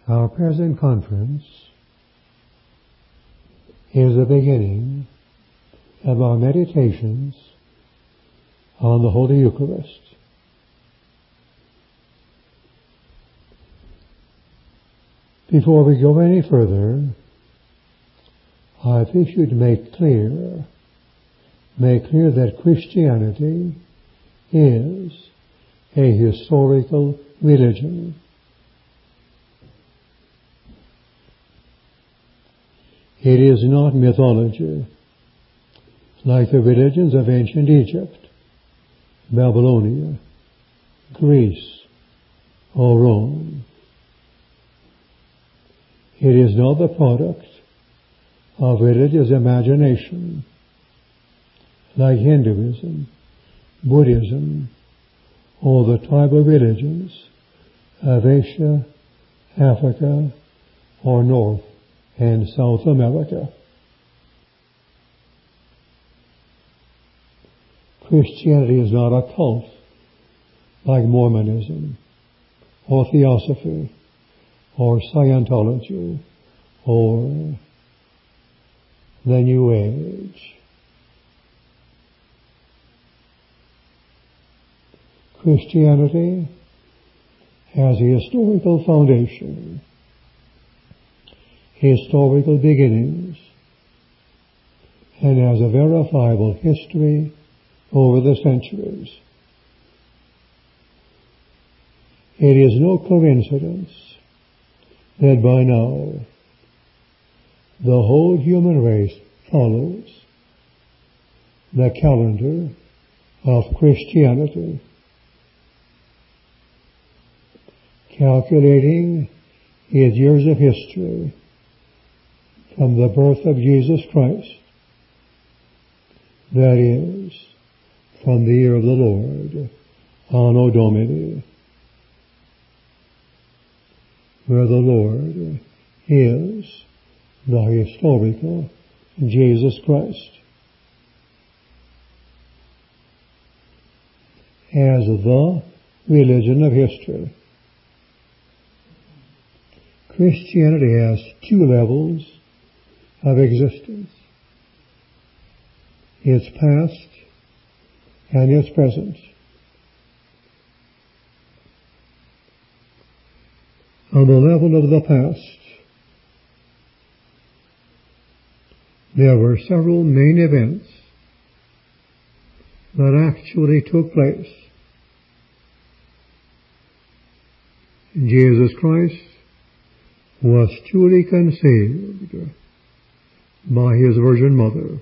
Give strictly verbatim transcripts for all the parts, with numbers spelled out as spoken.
Our present conference is the beginning of our meditations on the Holy Eucharist. Before we go any further, I think we should make clear, make clear that Christianity is a historical religion. It is not mythology, like the religions of ancient Egypt, Babylonia, Greece, or Rome. It is not the product of religious imagination, like Hinduism, Buddhism, or the tribal religions of Asia, Africa, or North and South America. Christianity is not a cult like Mormonism, or Theosophy, or Scientology, or the New Age. Christianity has a historical foundation, historical beginnings, and has a verifiable history over the centuries. It is no coincidence that by now the whole human race follows the calendar of Christianity, calculating its years of history from the birth of Jesus Christ, that is, from the year of the Lord, Anno Domini, where the Lord is the historical Jesus Christ. As the religion of history, Christianity has two levels of existence: its past and its present. On the level of the past, there were several main events that actually took place. Jesus Christ was truly conceived by his Virgin Mother.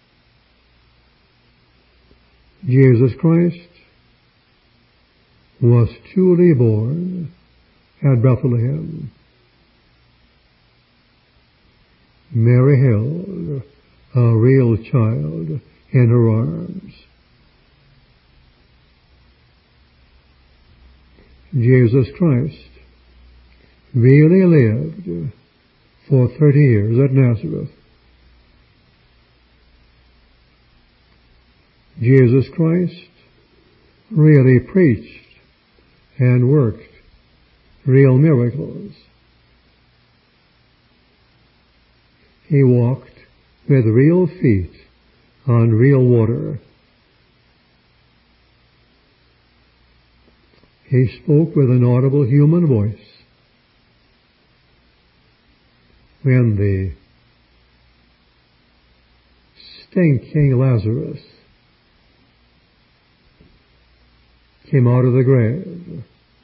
Jesus Christ was truly born at Bethlehem. Mary held a real child in her arms. Jesus Christ really lived for thirty years at Nazareth. Jesus Christ really preached and worked real miracles. He walked with real feet on real water. He spoke with an audible human voice when the stinking Lazarus came out of the grave.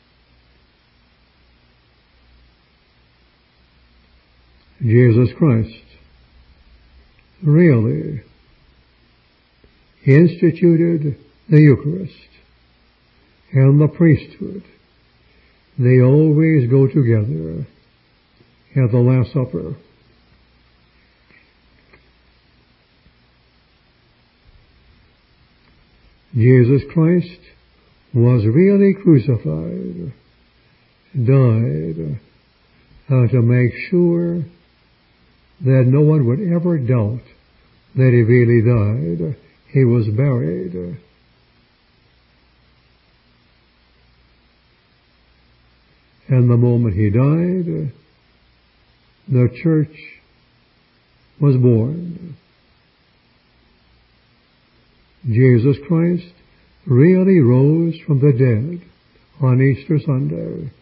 Jesus Christ really instituted the Eucharist and the priesthood. They always go together at the Last Supper. Jesus Christ was really crucified, died, uh, to make sure that no one would ever doubt that he really died. He was buried. And the moment he died, the church was born. Jesus Christ really rose from the dead on Easter Sunday.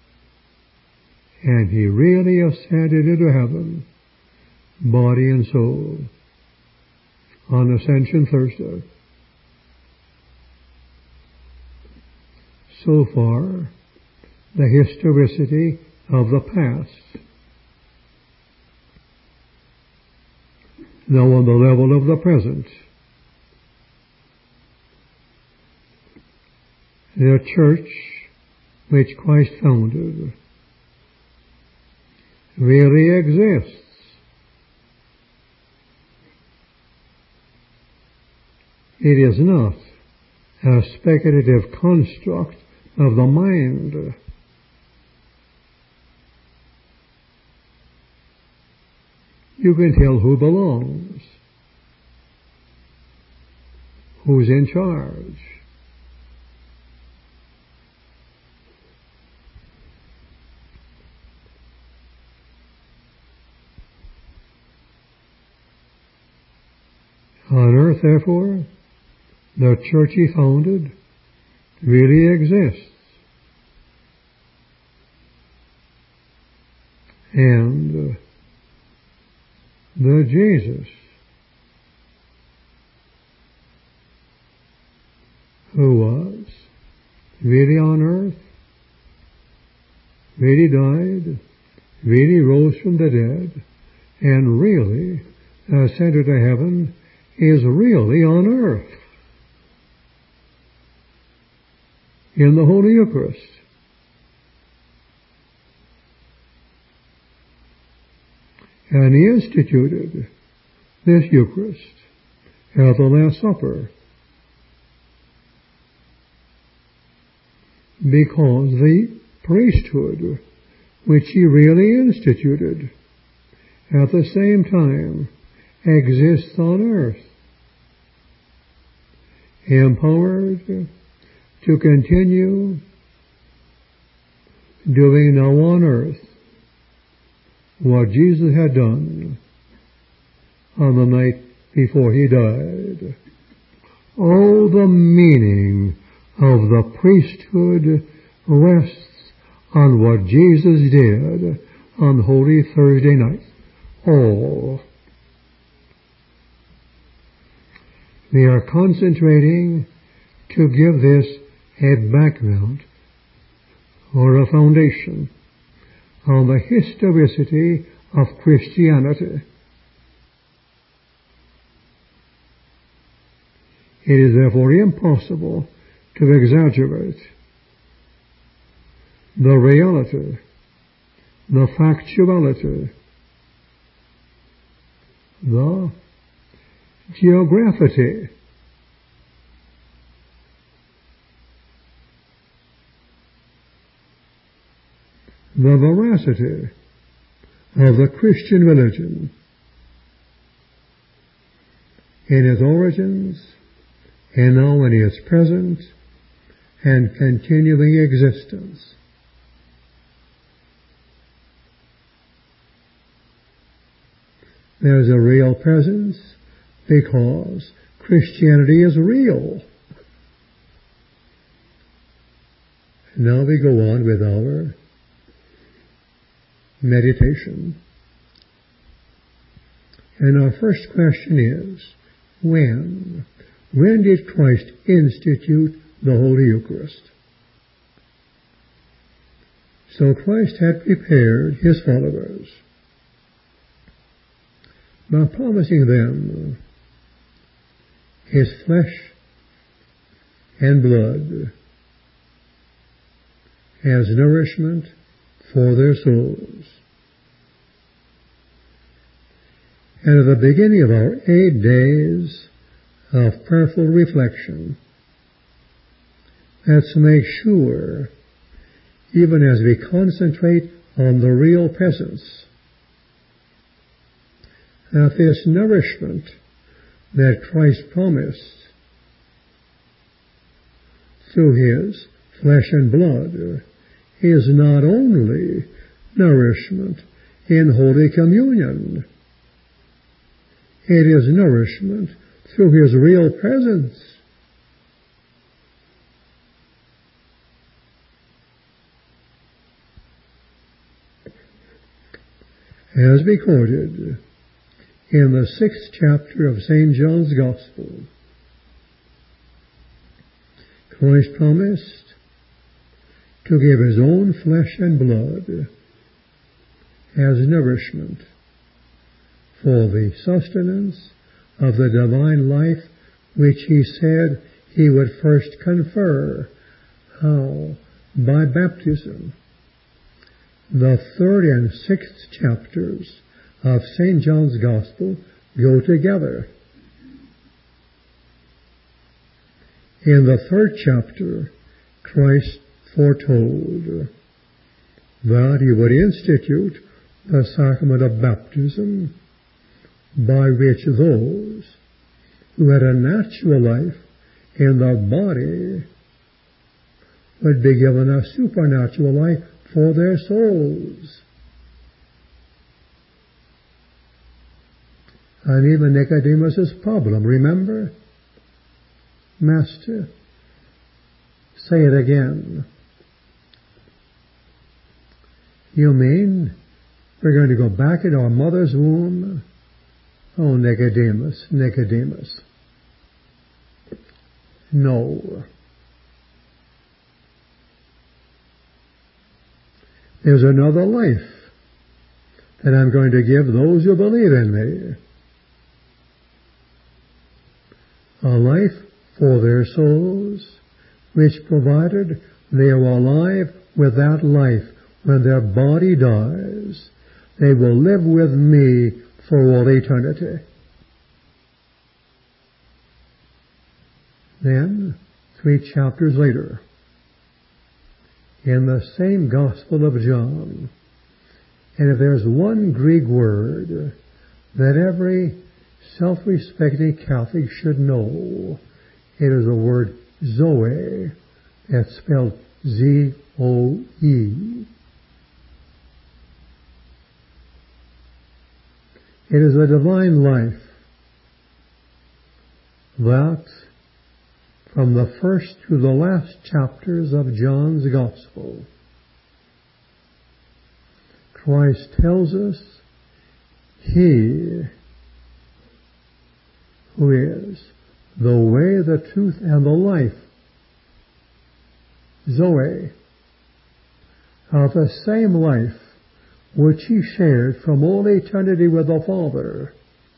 And he really ascended into heaven, body and soul, on Ascension Thursday. So far, the historicity of the past. Now on the level of the present, the church which Christ founded really exists. It is not a speculative construct of the mind. You can tell who belongs, who's in charge. On earth, therefore, the church he founded really exists. And uh, the Jesus who was really on earth, really died, really rose from the dead, and really ascended to heaven, is really on earth in the Holy Eucharist. And he instituted this Eucharist at the Last Supper because the priesthood which he really instituted at the same time exists on earth, empowered to continue doing now on earth what Jesus had done on the night before he died. All the meaning of the priesthood rests on what Jesus did on Holy Thursday night. All. We are concentrating to give this a background or a foundation on the historicity of Christianity. It is therefore impossible to exaggerate the reality, the factuality, the geographity the veracity of the Christian religion in its origins and now in its present and continuing existence. There's a real presence because Christianity is real. Now we go on with our meditation. And our first question is, when? When did Christ institute the Holy Eucharist? So Christ had prepared his followers by promising them his flesh and blood as nourishment for their souls. And at the beginning of our eight days of prayerful reflection, let's make sure, even as we concentrate on the real presence, that this nourishment that Christ promised through his flesh and blood is not only nourishment, in Holy Communion. It is nourishment through His real presence. As recorded in the sixth chapter of Saint John's Gospel, Christ promised to give His own flesh and blood as nourishment for the sustenance of the divine life which He said He would first confer. How? By baptism. The third and sixth chapters of Saint John's Gospel go together. In the third chapter, Christ foretold that He would institute the sacrament of baptism, by which those who had a natural life in their body would be given a supernatural life for their souls. And even Nicodemus' problem, remember? Master, say it again. You mean we're going to go back into our mother's womb? Oh, Nicodemus, Nicodemus. No. There's another life that I'm going to give those who believe in me. A life for their souls, which provided they are alive with that life when their body dies, they will live with me for all eternity. Then, three chapters later, in the same Gospel of John, and if there's one Greek word that every self-respecting Catholic should know, it is the word Zoe. That's spelled Z O E. It is a divine life that, from the first to the last chapters of John's Gospel, Christ tells us He who is the way, the truth, and the life, Zoe, of the same life which He shared from all eternity with the Father,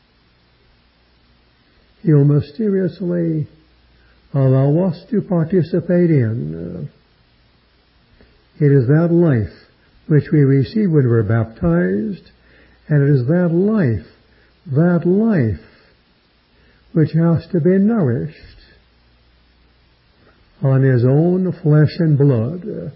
He'll mysteriously allow us to participate in. It is that life which we receive when we're baptized, and it is that life, that life, which has to be nourished on His own flesh and blood.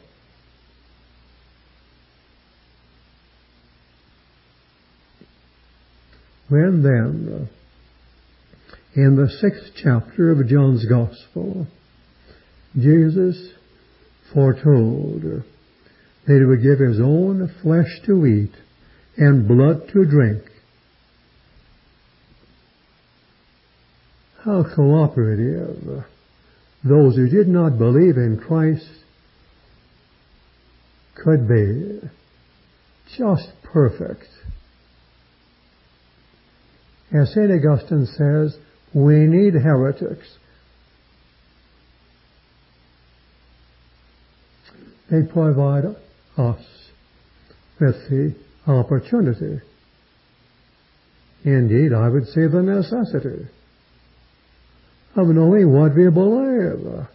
When then, in the sixth chapter of John's Gospel, Jesus foretold that He would give His own flesh to eat and blood to drink, how cooperative those who did not believe in Christ could be. Just perfect. As Saint Augustine says, we need heretics. They provide us with the opportunity. Indeed, I would say the necessity of knowing what we believe.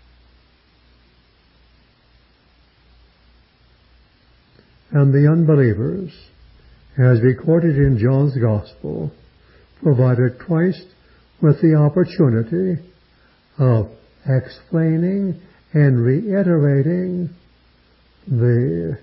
And the unbelievers, as recorded in John's Gospel, provided Christ with the opportunity of explaining and reiterating the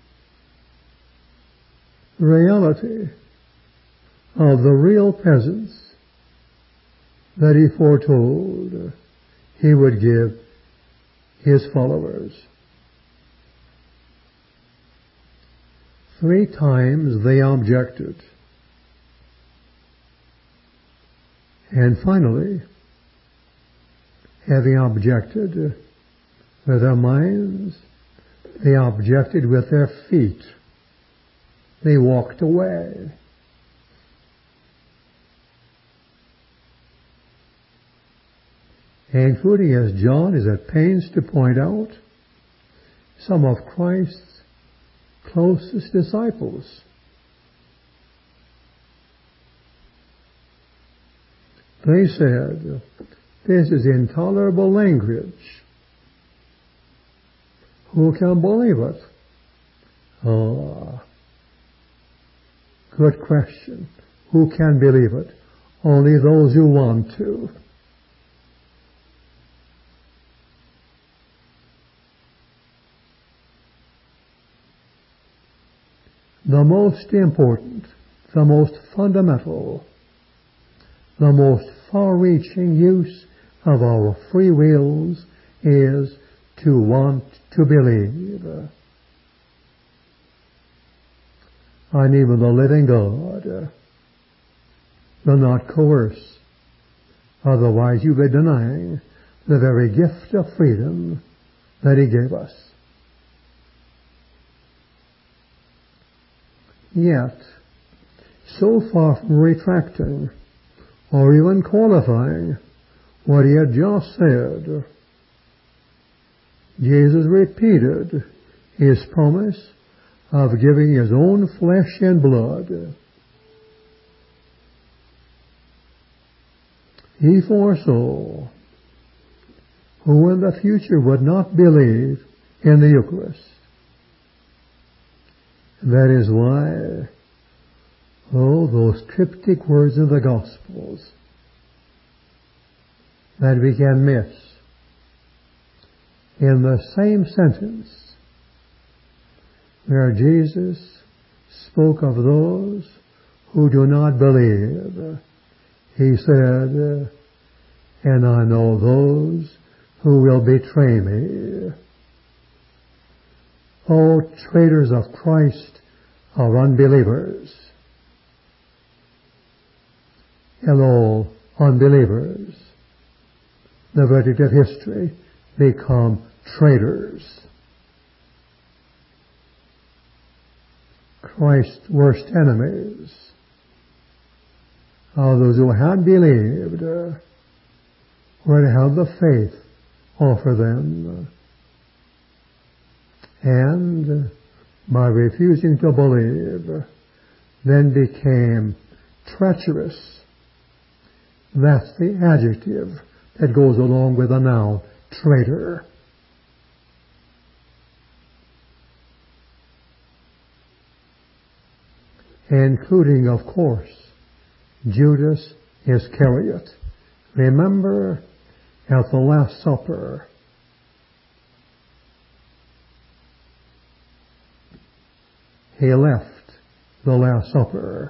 reality of the real presence that He foretold He would give His followers. Three times they objected. And finally, having objected with their minds, they objected with their feet. They walked away. Including, as John is at pains to point out, some of Christ's closest disciples. They said, "This is intolerable language. Who can believe it?" Oh, good question. Who can believe it? Only those who want to. The most important, the most fundamental, the most far-reaching use of our free wills is to want to believe. And even the living God will not coerce, otherwise you will be denying the very gift of freedom that He gave us. Yet, so far from retracting or even qualifying what He had just said, Jesus repeated His promise of giving His own flesh and blood. He foresaw who in the future would not believe in the Eucharist. That is why, oh, those cryptic words of the Gospels that we can miss in the same sentence where Jesus spoke of those who do not believe. He said, "And I know those who will betray me." Oh, traitors of Christ are unbelievers. Hello, unbelievers. The verdict of history, become traitors. Christ's worst enemies are those who had believed, uh, were to have the faith offered them, and by refusing to believe, then became treacherous. That's the adjective that goes along with the noun, traitor. Including, of course, Judas Iscariot. Remember, at the Last Supper, he left the Last Supper,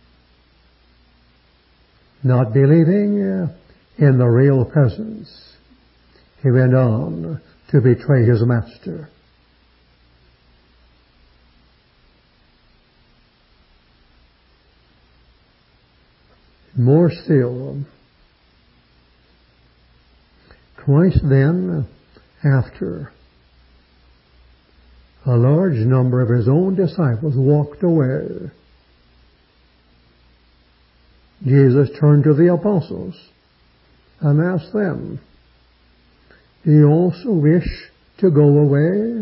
not believing in the real presence. He went on to betray his master. More still, Christ then, after a large number of his own disciples walked away, Jesus turned to the apostles and asked them, "Do you also wish to go away?"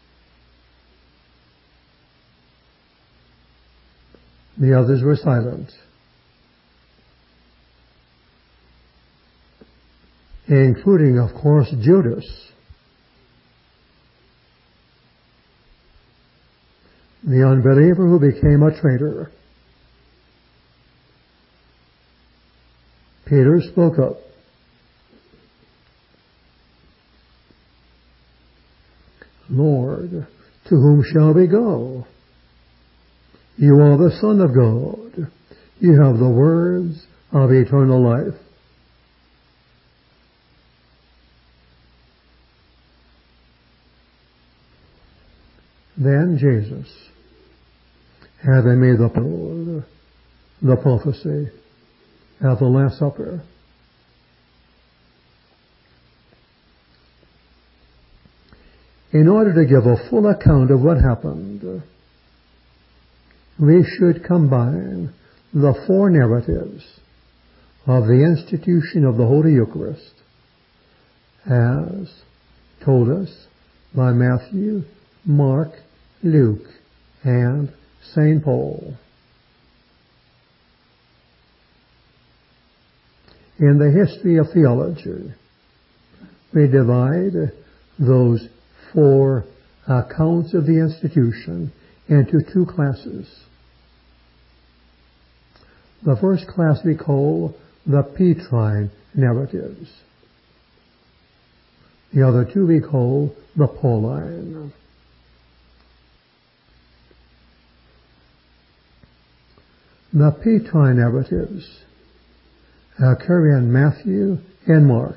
The others were silent, including, of course, Judas. The unbeliever who became a traitor. Peter spoke up. "Lord, to whom shall we go? You are the Son of God. You have the words of eternal life." Then Jesus, as they made the, the prophecy at the Last Supper. In order to give a full account of what happened, we should combine the four narratives of the institution of the Holy Eucharist as told us by Matthew, Mark, Luke, and Saint Paul. In the history of theology, we divide those four accounts of the institution into two classes. The first class we call the Petrine narratives. The other two we call the Pauline. The Petrine narratives occur in Matthew and Mark.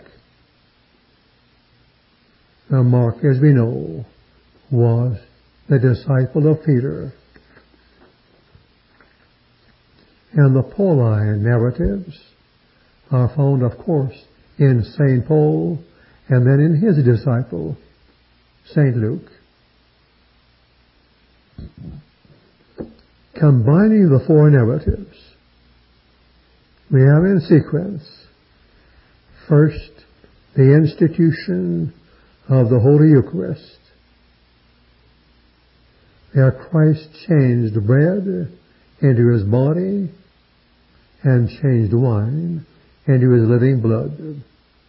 Now Mark, as we know, was the disciple of Peter. And the Pauline narratives are found, of course, in Saint Paul and then in his disciple, Saint Luke. Combining the four narratives, we have in sequence, first, the institution of the Holy Eucharist, where Christ changed bread into his body and changed wine into his living blood.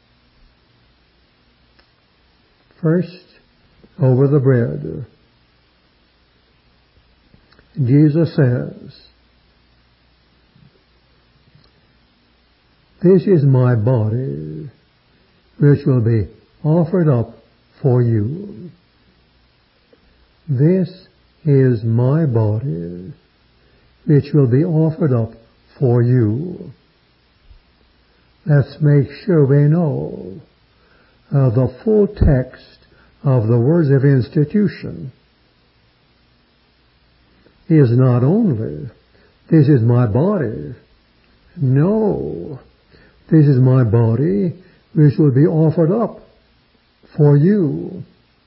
First, over the bread, Jesus says, "This is my body, which will be offered up for you." This is my body, which will be offered up for you. Let's make sure we know uh, the full text of the words of institution is not only, "This is my body." No, this is my body which will be offered up for you.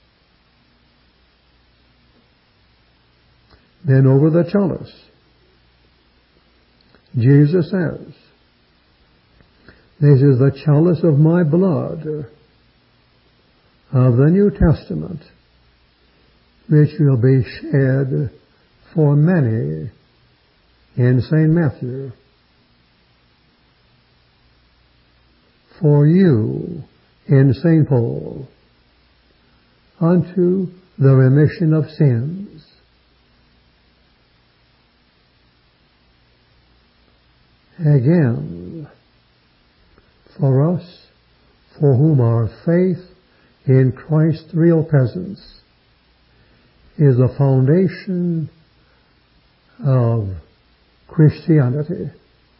Then over the chalice, Jesus says, "This is the chalice of my blood of the New Testament, which will be shed for many," in Saint Matthew. "For you," in Saint Paul, "unto the remission of sins." Again, for us, for whom our faith in Christ's real presence is the foundation of Christianity,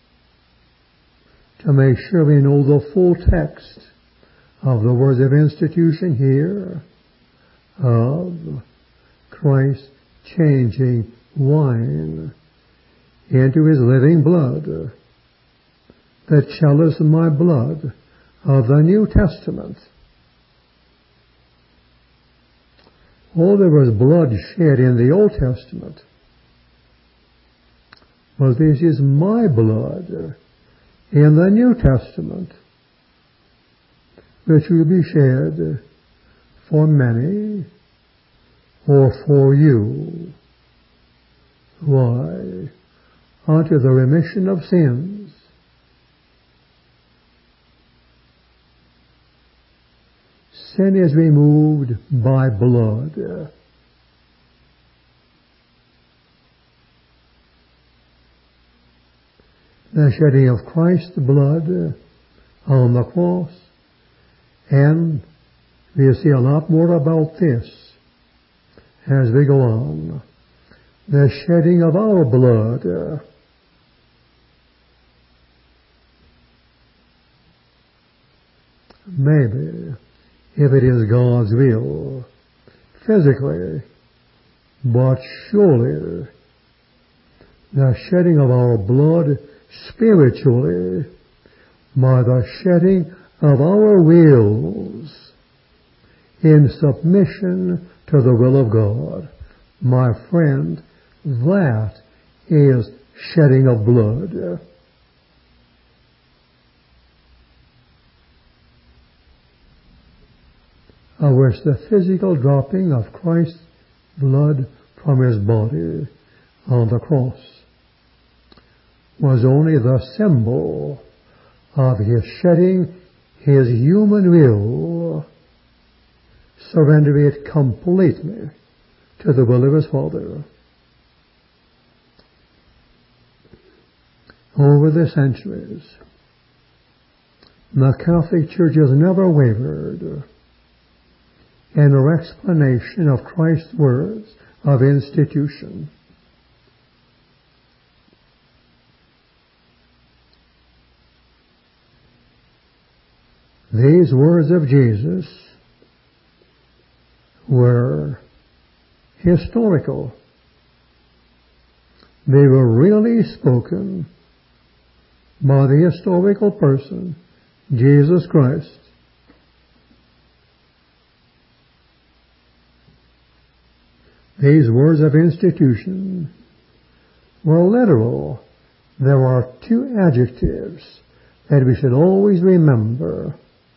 to make sure we know the full text of the words of institution here of Christ changing wine into his living blood, the chalice of my blood of the New Testament. Oh, there was blood shed in the Old Testament, but this is my blood in the New Testament, which will be shed for many or for you. Why? Unto the remission of sins. Sin is removed by blood. The shedding of Christ's blood on the cross, and we'll see a lot more about this as we go on. The shedding of our blood. Maybe, if it is God's will, physically, but surely the shedding of our blood spiritually by the shedding of our wills in submission to the will of God. My friend, that is shedding of blood. Of which the physical dropping of Christ's blood from his body on the cross was only the symbol of his shedding his human will, surrendering it completely to the will of his Father. Over the centuries, the Catholic Church has never wavered in her explanation of Christ's words of institution. These words of Jesus were historical. They were really spoken by the historical person, Jesus Christ. These words of institution were literal. There are two adjectives that we should always remember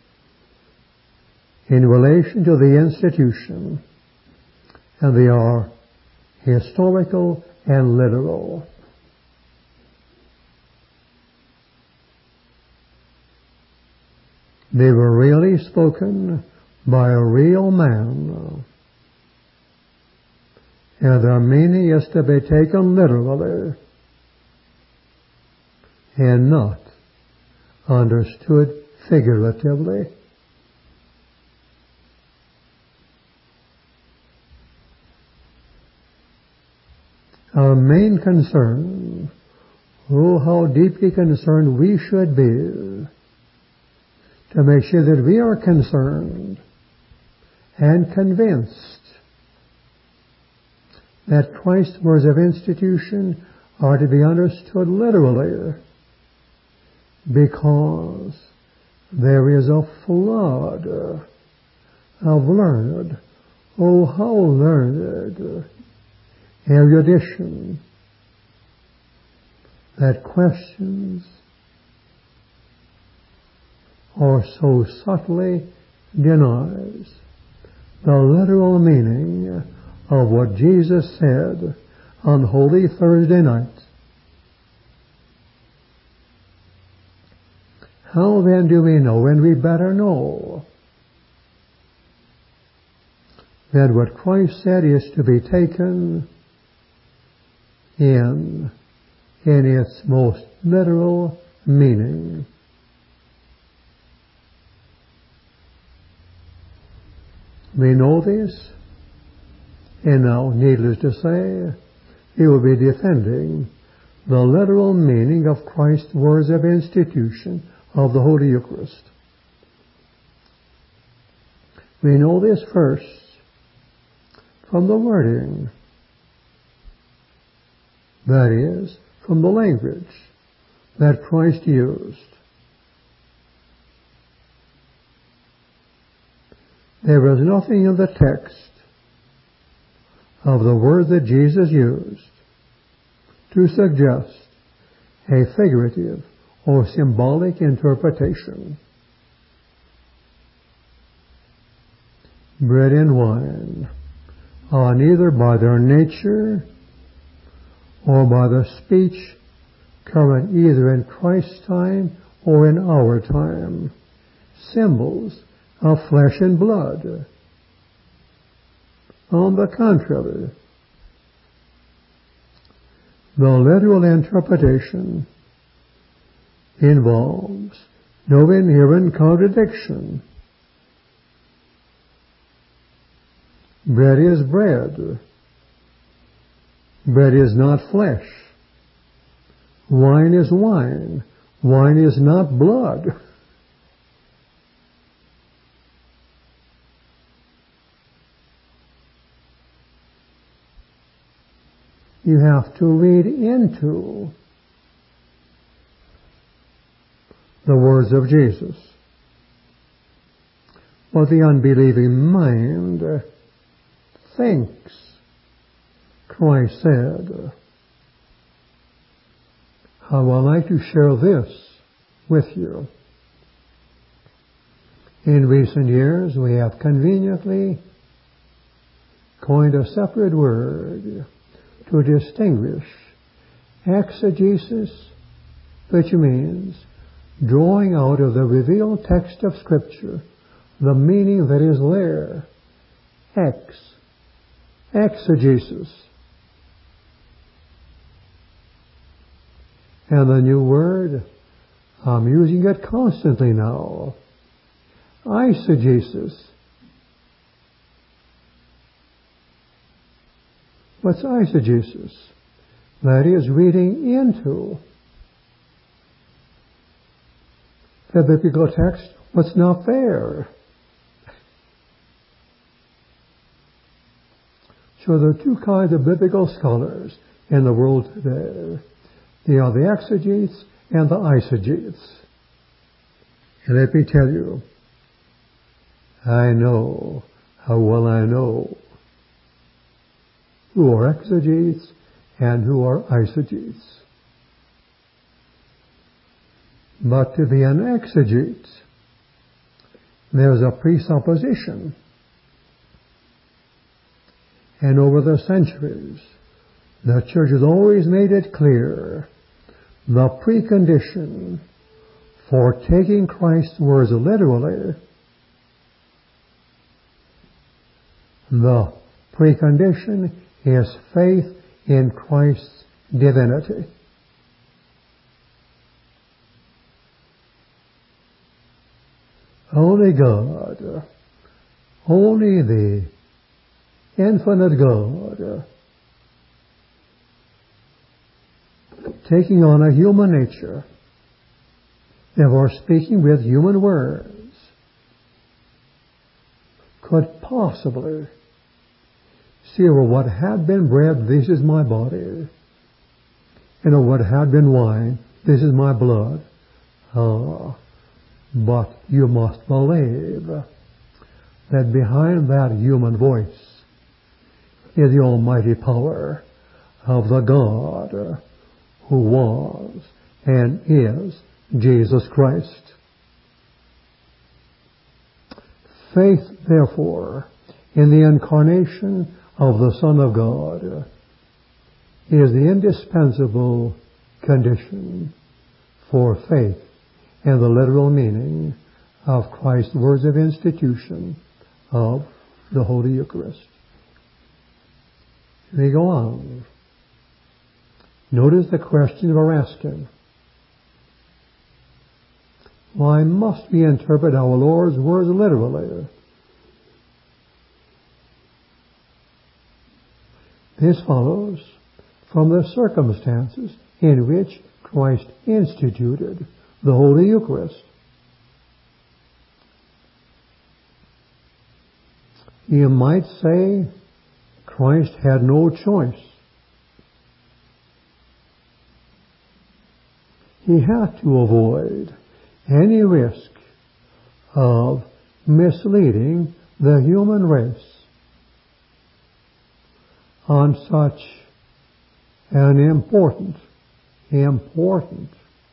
in relation to the institution, and they are historical and literal. They were really spoken by a real man, and their meaning is to be taken literally and not understood figuratively. Our main concern, oh, how deeply concerned we should be to make sure that we are concerned and convinced that Christ's words of institution are to be understood literally, because there is a flood of learned, oh, how learned erudition that questions or so subtly denies the literal meaning of what Jesus said on Holy Thursday night. How then do we know, and we better know, that what Christ said is to be taken in, in its most literal meaning? We know this, and now, needless to say, he will be defending the literal meaning of Christ's words of institution of the Holy Eucharist. We know this first from the wording, that is, from the language that Christ used. There was nothing in the text of the word that Jesus used to suggest a figurative or symbolic interpretation. Bread and wine are neither by their nature or by the speech current either in Christ's time or in our time symbols of flesh and blood. On the contrary, the literal interpretation involves no inherent contradiction. Bread is bread. Bread is not flesh. Wine is wine. Wine is not blood. You have to read into the words of Jesus. What the unbelieving mind thinks Christ said. How I like to share this with you. In recent years, we have conveniently coined a separate word to distinguish exegesis, which means drawing out of the revealed text of Scripture the meaning that is there. Ex. Exegesis. And the new word, I'm using it constantly now. Eisegesis. What's eisegesis? That is reading into the biblical text what's not there. So there are two kinds of biblical scholars in the world today. They are the exegetes and the eisegetes. And let me tell you, I know how well I know who are exegetes and who are eisegetes. But to be an exegete, there's a presupposition. And over the centuries, the Church has always made it clear the precondition for taking Christ's words literally, the precondition is faith in Christ's divinity. Only God, only the infinite God, taking on a human nature, therefore speaking with human words, could possibly see over what had been bread, this is my body, and over what had been wine, this is my blood. Ah, but you must believe that behind that human voice is the almighty power of the God who was and is Jesus Christ. Faith, therefore, in the incarnation of the Son of God is the indispensable condition for faith in the literal meaning of Christ's words of institution of the Holy Eucharist. They go on. Notice the question we're asking. Why must we interpret our Lord's words literally? This follows from the circumstances in which Christ instituted the Holy Eucharist. You might say Christ had no choice. He had to avoid any risk of misleading the human race on such an important, important,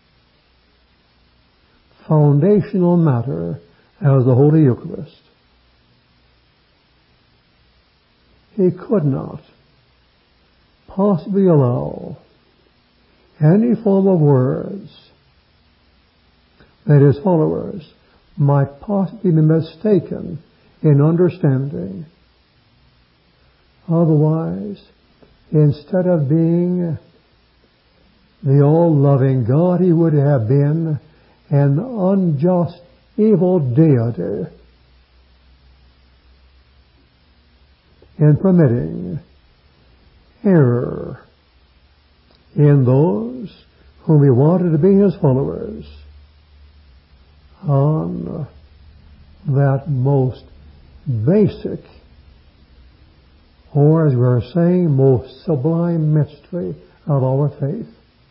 foundational matter as the Holy Eucharist. He could not possibly allow any form of words that his followers might possibly be mistaken in understanding. Otherwise, instead of being the all-loving God, he would have been an unjust, evil deity in permitting error in those whom he wanted to be his followers on that most basic or as we're saying, most sublime mystery of our faith.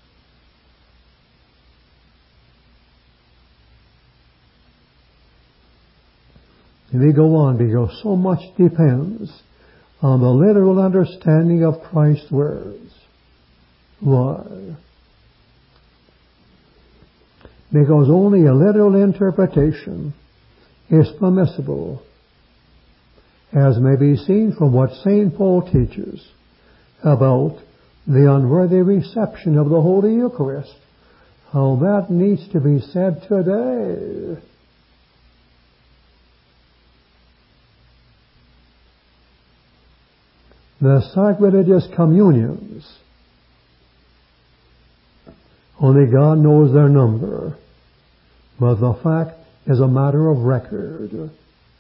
And we go on because so much depends on the literal understanding of Christ's words. Why? Because only a literal interpretation is permissible, as may be seen from what Saint Paul teaches about the unworthy reception of the Holy Eucharist. How that needs to be said today. The sacrilegious communions, only God knows their number, but the fact is a matter of record.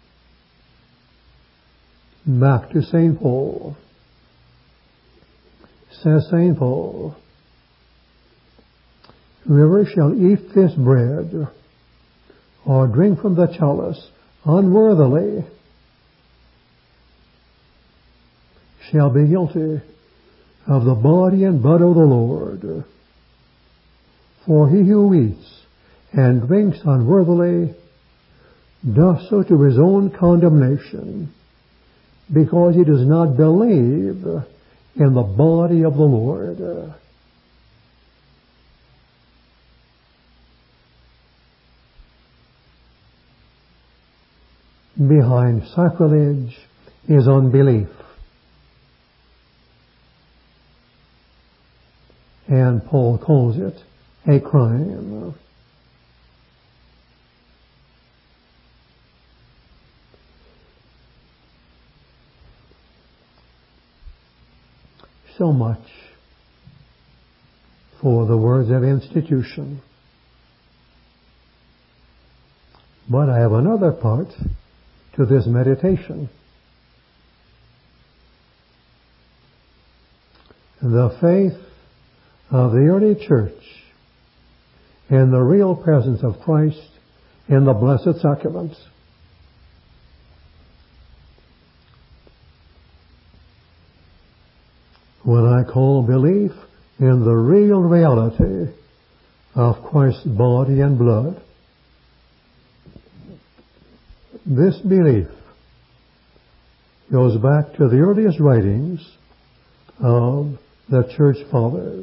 Back to Saint Paul. Says Saint Paul, whoever shall eat this bread or drink from the chalice unworthily shall be guilty of the body and blood of the Lord. For he who eats and drinks unworthily does so to his own condemnation, because he does not believe in the body of the Lord. Behind sacrilege is unbelief. And Paul calls it a crime. So much for the words of institution. But I have another part to this meditation. The faith of the early church in the real presence of Christ in the Blessed Sacraments. What I call belief in the real reality of Christ's body and blood. This belief goes back to the earliest writings of the Church Fathers.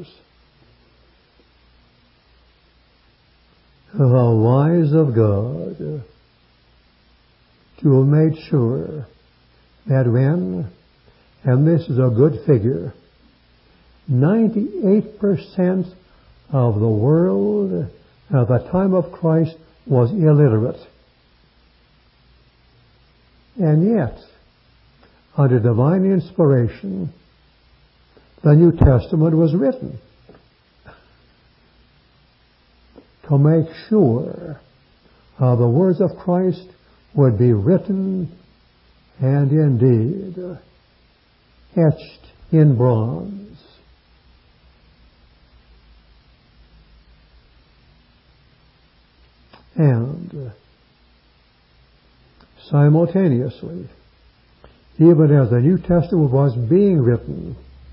The wise of God to have made sure that when, and this is a good figure, ninety-eight percent of the world at the time of Christ was illiterate. And yet, under divine inspiration, the New Testament was written to make sure uh, the words of Christ would be written and indeed etched in bronze. And simultaneously, even as the New Testament was being written,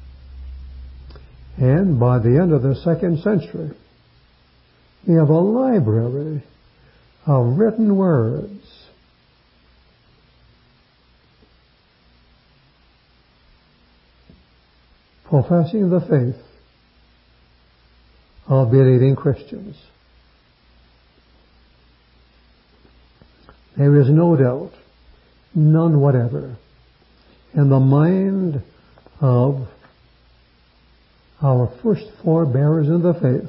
and by the end of the second century, we have a library of written words professing the faith of believing Christians. There is no doubt, none whatever, in the mind of our first forebearers in the faith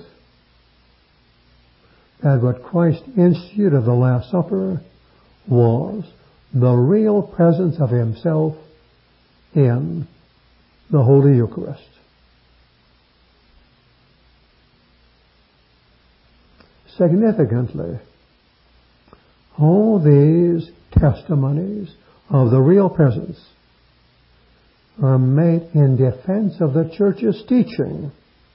that what Christ instituted of the Last Supper was the real presence of Himself in the Holy Eucharist. Significantly, all these testimonies of the real presence are made in defense of the Church's teaching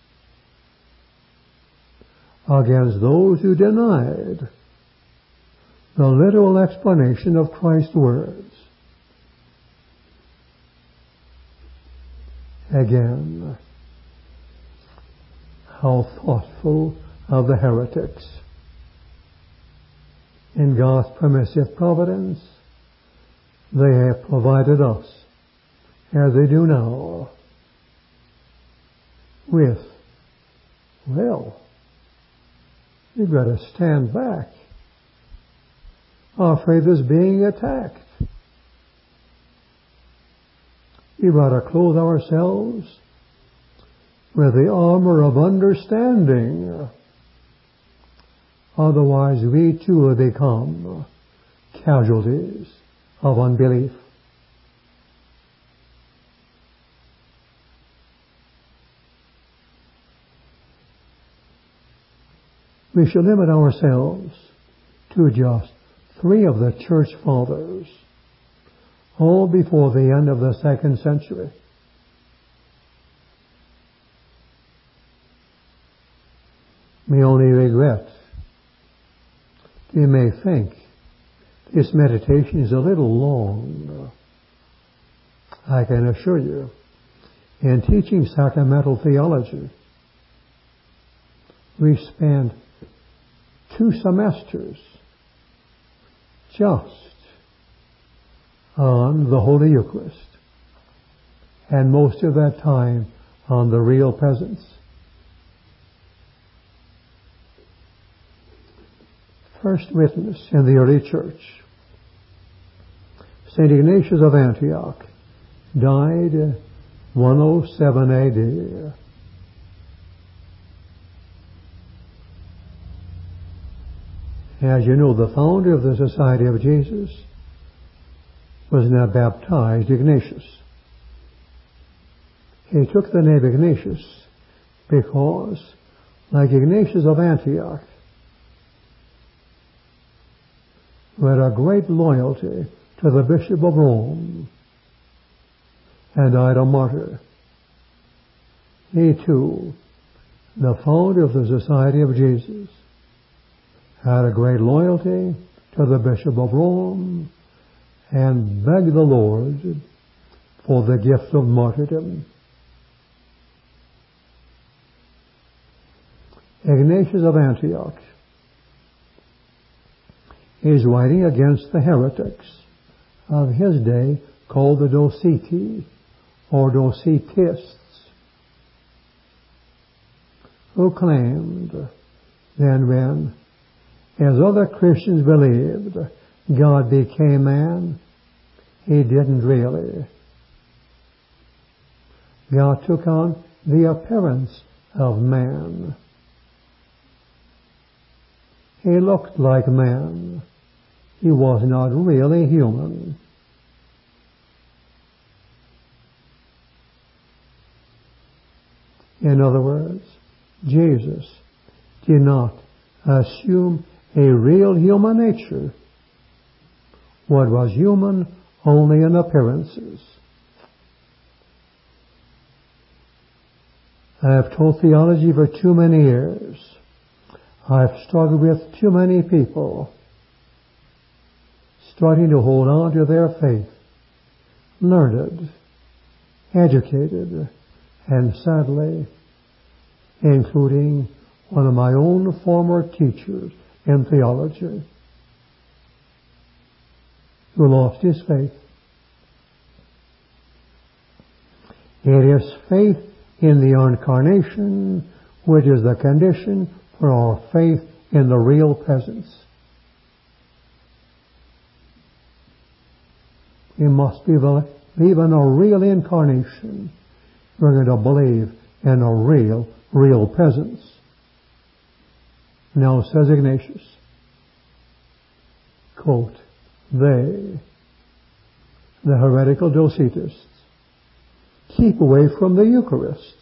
against those who denied the literal explanation of Christ's words. again. How thoughtful of the heretics. In God's permissive providence, they have provided us, as they do now, with, well, you've got to stand back. Our faith is being attacked. We've got to clothe ourselves with the armor of understanding. Otherwise, we too will become casualties of unbelief. We should limit ourselves to just three of the church fathers, all before the end of the second century. My only regret, you may think this meditation is a little long. I can assure you, in teaching sacramental theology, we spend two semesters just on the Holy Eucharist, and most of that time on the real presence. First witness in the early church, Saint Ignatius of Antioch, died one oh seven A D. As you know, the founder of the Society of Jesus was now baptized Ignatius. He took the name Ignatius because, like Ignatius of Antioch, who had a great loyalty to the Bishop of Rome and died a martyr, he too, the founder of the Society of Jesus, had a great loyalty to the Bishop of Rome and begged the Lord for the gift of martyrdom. Ignatius of Antioch is writing against the heretics of his day called the Doceti or Docetists, who claimed then when, as other Christians believed, God became man, he didn't really. God took on the appearance of man. He looked like man. He was not really human. In other words, Jesus did not assume a real human nature. What was human only in appearances. I have taught theology for too many years. I've struggled with too many people starting to hold on to their faith, learned, educated, and sadly, including one of my own former teachers in theology, who lost his faith. It is faith in the incarnation which is the condition for our faith in the real presence. We must believe in a real incarnation. We're going to believe in a real, real presence. Now, says Ignatius, quote, they, the heretical Docetists, keep away from the Eucharist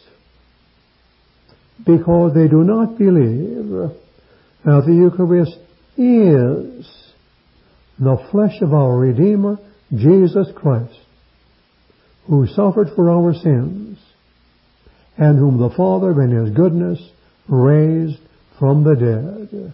because they do not believe that the Eucharist is the flesh of our Redeemer, Jesus Christ, who suffered for our sins and whom the Father in His goodness raised from the dead.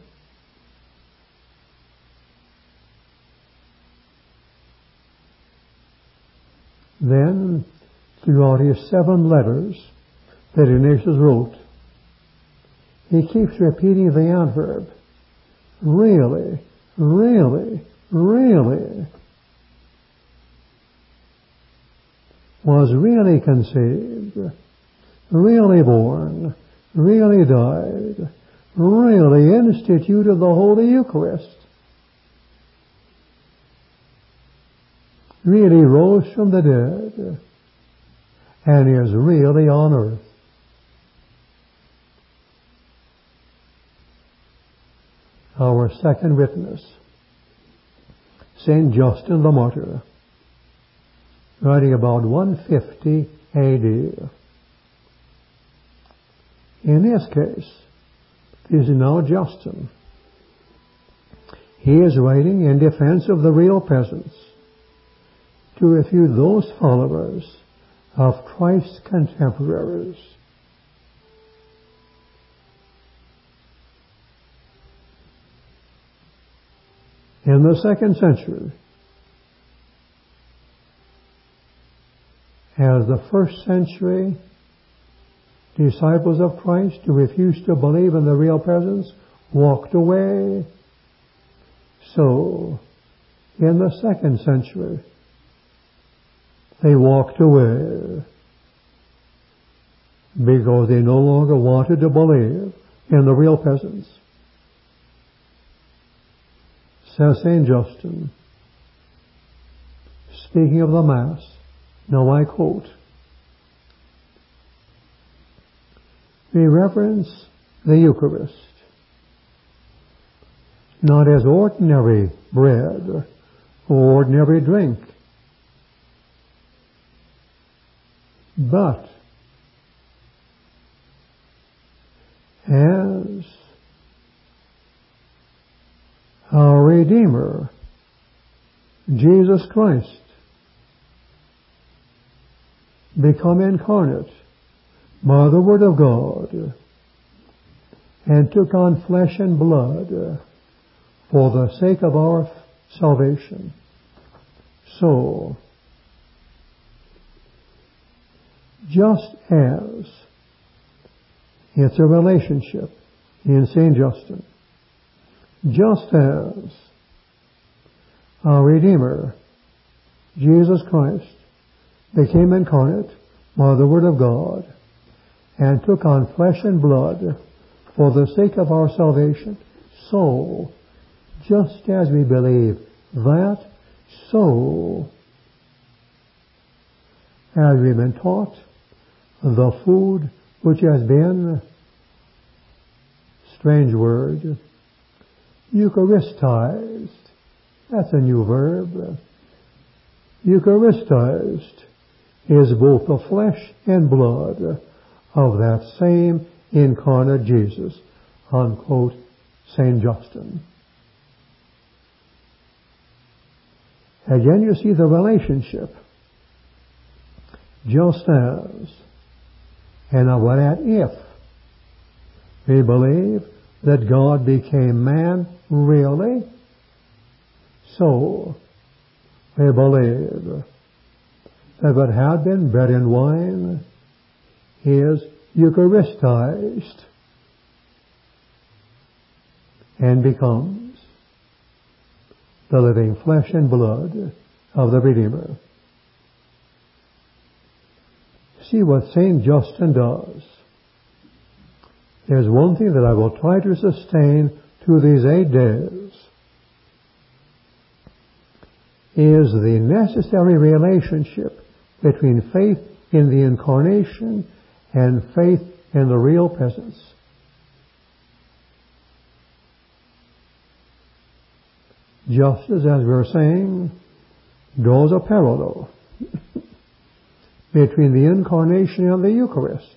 Then, throughout his seven letters that Ignatius wrote, he keeps repeating the adverb, really, really, really, was really conceived, really born, really died, really instituted the Holy Eucharist, really rose from the dead, and is really on earth. Our second witness, Saint Justin the Martyr, writing about one fifty A D. In this case, this is now Justin. He is writing in defense of the real presence to refute those followers of Christ's contemporaries. In the second century, as the first century disciples of Christ who refused to believe in the real presence walked away, so in the second century they walked away because they no longer wanted to believe in the real presence. Says Saint Justin, speaking of the Mass, now I quote, "We reverence the Eucharist not as ordinary bread or ordinary drink, but as our Redeemer, Jesus Christ, become incarnate by the Word of God and took on flesh and blood for the sake of our salvation. So, just as it's a relationship in Saint Justin, just as our Redeemer, Jesus Christ, became incarnate by the Word of God and took on flesh and blood for the sake of our salvation, so, just as we believe that, so, as we've been taught, the food which has been, strange word, Eucharistized. That's a new verb. Eucharistized is both the flesh and blood of that same incarnate Jesus. Unquote, Saint Justin. Again, you see the relationship. Just as, and what at if we believe that God became man really, so we believe that what had been bread and wine is Eucharistized and becomes the living flesh and blood of the Redeemer. See what Saint Justin does. There's one thing that I will try to sustain through these eight days, is the necessary relationship between faith in the Incarnation and faith in the real presence. Just as, as we were saying, draws a parallel between the Incarnation and the Eucharist.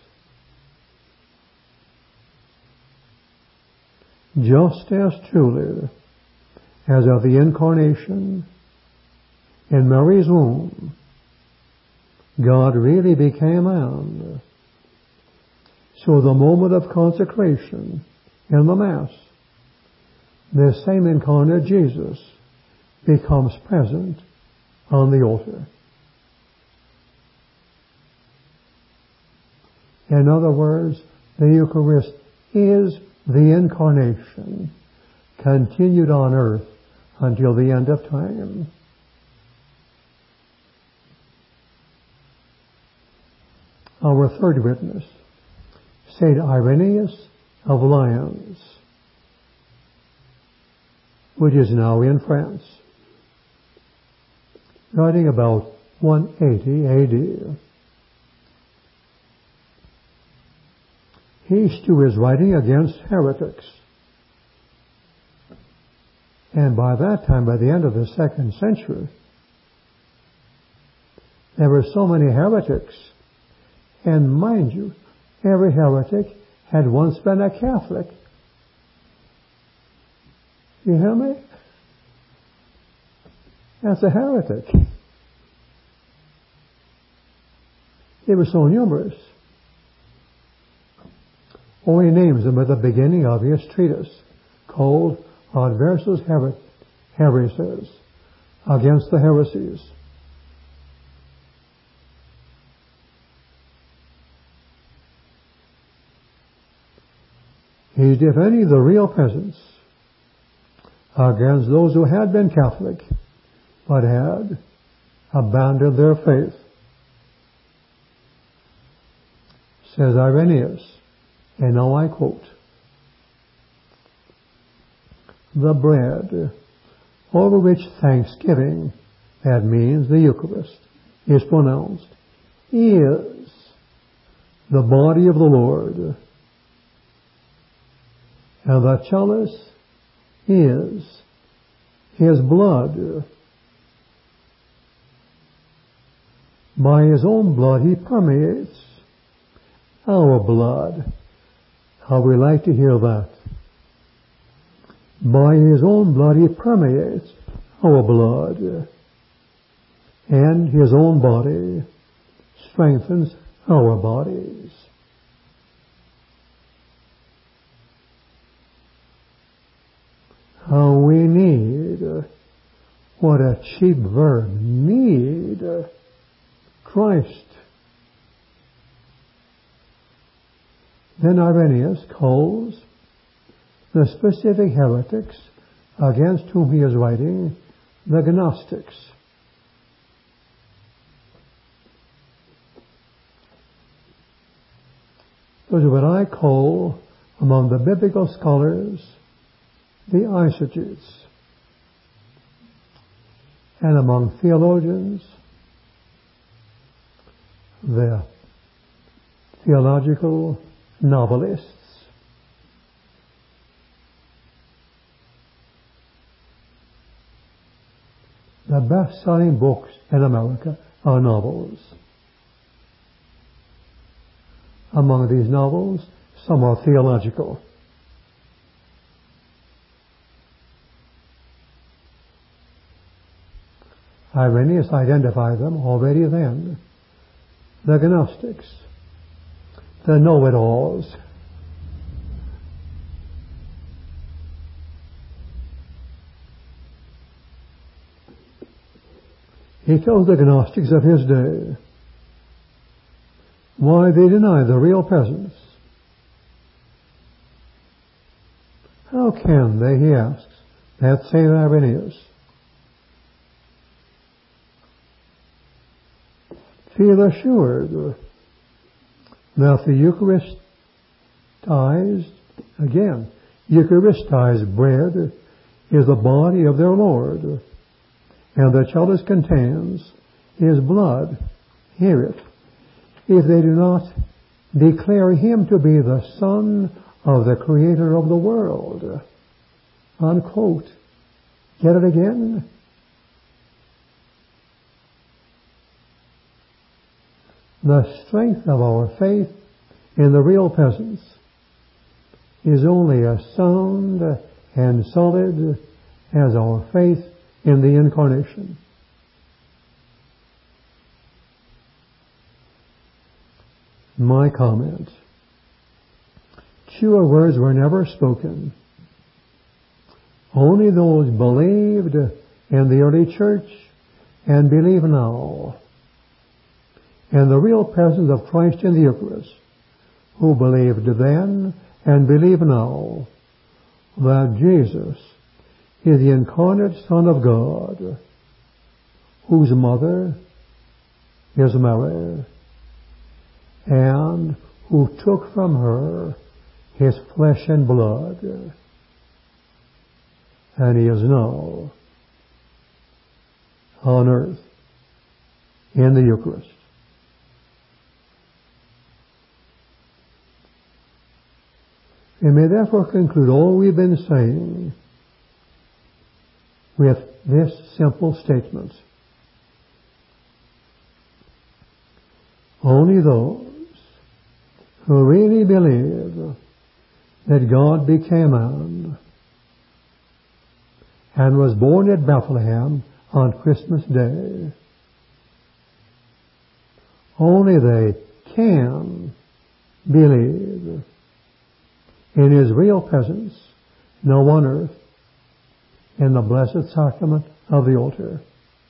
Just as truly as of the Incarnation in Mary's womb, God really became man. So the moment of consecration in the Mass, this same incarnate Jesus becomes present on the altar. In other words, the Eucharist is the incarnation, continued on earth until the end of time. Our third witness, Saint Irenaeus of Lyons, which is now in France, writing about one eighty A D. He too is writing against heretics. And by that time, by the end of the second century, there were so many heretics. And mind you, every heretic had once been a Catholic. You hear me? That's a heretic. They were so numerous. Oh, he names them at the beginning of his treatise, called Adversus Heresies, against the heresies. He defending the real peasants against those who had been Catholic but had abandoned their faith. Says Irenaeus, and now I quote, "The bread over which thanksgiving, that means the Eucharist, is pronounced, is the body of the Lord, and the chalice is His blood. By His own blood He permeates our blood." How we like to hear that. By His own blood He permeates our blood, and His own body strengthens our bodies. How we need, what a cheap verb, need Christ. Then Irenaeus calls the specific heretics against whom he is writing the Gnostics. Those are what I call, among the biblical scholars, the eisegetes, and among theologians, the theological novelists. The best-selling books in America are novels. Among these novels, some are theological. Irenaeus identified them already then. The Gnostics, the know-it-alls. He tells the Gnostics of his day why they deny the real peasants. How can they, he asks, that Saint Irenaeus, feel assured that the Eucharistized, again, Eucharistized bread is the body of their Lord, and the chalice contains His blood, hear it, if they do not declare Him to be the Son of the Creator of the world. Unquote. Get it again? The strength of our faith in the real peasants is only as sound and solid as our faith in the Incarnation. My comment. Truer words were never spoken. Only those believed in the early church and believe now in the real presence of Christ in the Eucharist who believed then and believe now that Jesus is the incarnate Son of God, whose mother is Mary, and who took from her his flesh and blood, and he is now on earth in the Eucharist. We may therefore conclude all we've been saying with this simple statement: only those who really believe that God became man and was born at Bethlehem on Christmas Day, only they can believe in His real presence now on earth in the blessed sacrament of the altar.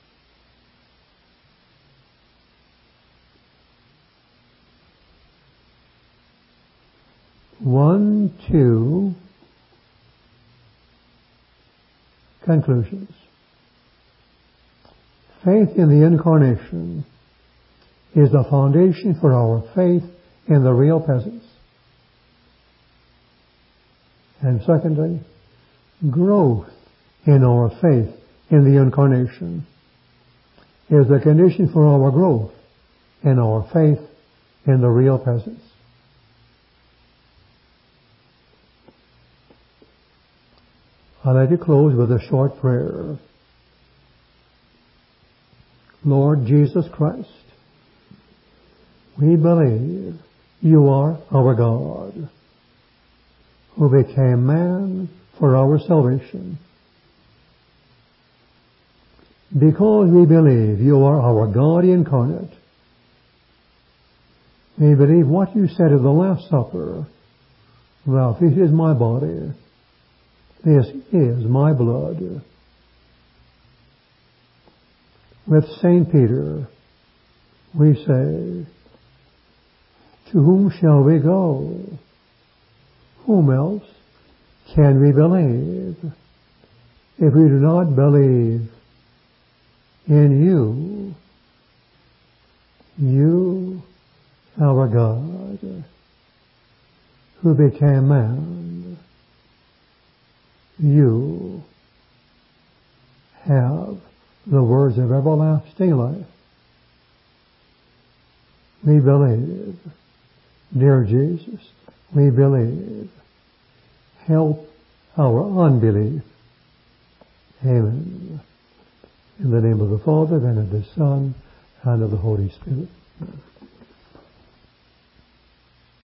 One, two conclusions. Faith in the Incarnation is the foundation for our faith in the real presence. And secondly, growth in our faith in the Incarnation is the condition for our growth in our faith in the real presence. I'd like to close with a short prayer. Lord Jesus Christ, we believe you are our God, who became man for our salvation. Because we believe you are our God incarnate, we believe what you said at the Last Supper: "Well, this is my body, this is my blood." With Saint Peter, we say, "To whom shall we go? Whom else can we believe if we do not believe in you, you, our God, who became man? You have the words of everlasting life." We believe, dear Jesus, we believe. Help our unbelief. Amen. In the name of the Father, and of the Son, and of the Holy Spirit.